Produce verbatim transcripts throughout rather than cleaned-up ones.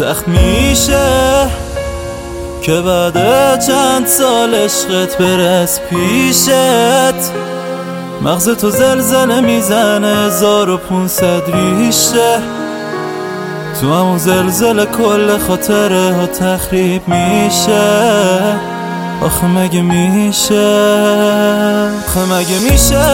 سخت میشه که بعد چند سال عشقت برس پیشت. مغز تو زلزله میزنه هزار و پونصد ریشه، تو همون زلزله کل خاطره ها تخریب میشه. آخه مگه میشه، آخه مگه میشه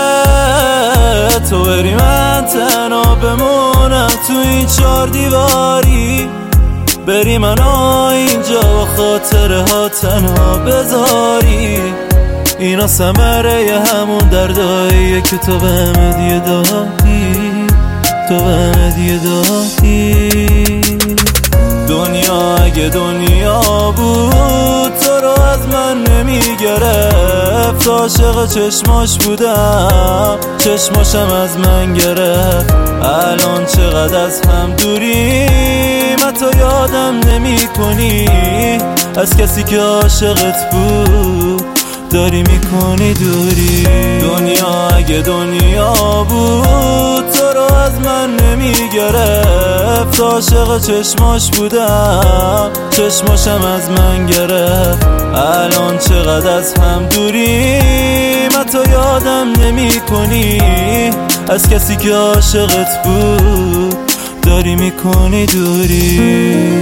تو بری من تنها بمونم تو این چار دیواری، بری منو اینجا و خاطره ها تنها بذاری. اینا ثمره همون درداییه که تو بهم هدیه دادی، تو بهم هدیه دادی. دنیا اگه دنیا بود تو رو از من نمیگرفت، عاشق چشماش بودم چشماشم از من گرفت. الان چقدر از هم دوریم حتی یادم نمی کنی، از کسی که عاشقت بود داری میکنی دوری. دنیا اگه دنیا بود تو رو از من نمیگرفت، عاشق چشماش بودم چشماشم از من گرفت. الان چقدر از هم دوریم حتی یادم نمی کنی، از کسی که عاشقت بود داری میکنی دوری.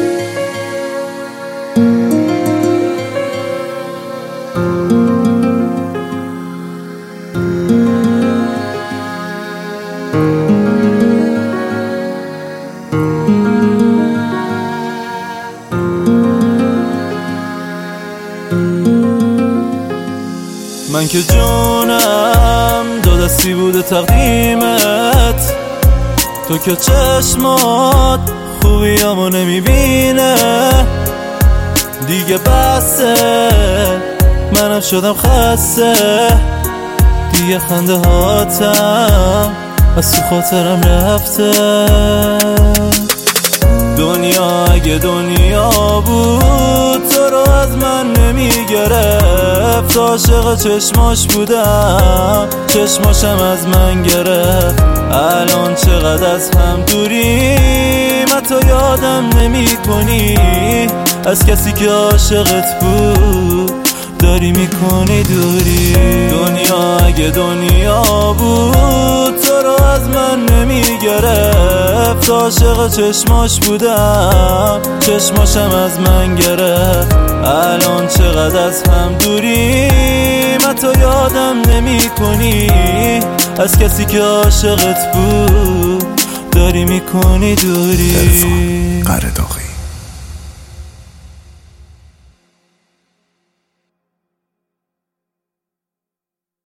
من که جونم دو دستی بوده تقدیمت، تو که چشمات خوبیامو نمیبینه. دیگه بسه منم شدم خسته، دیگه خنده هاتم از تو خاطرم رفته. دنیا اگه دنیا بود تو رو از من نمیگرفت، عاشق چشماش بودم چشماشم از من گرفت. الان چقدر از هم دوریم حتی یادم نمی کنی، از کسی که عاشقت بود داری میکنی دوری. دنیا اگه دنیا بود تو رو از من نمیگرفت، عاشق چشماش بودم چشماشم از من گرفت. الان چقدر از هم دوریم حتی یادم نمی کنی، از کسی که عاشقت بود داری میکنی دوری. قره داغی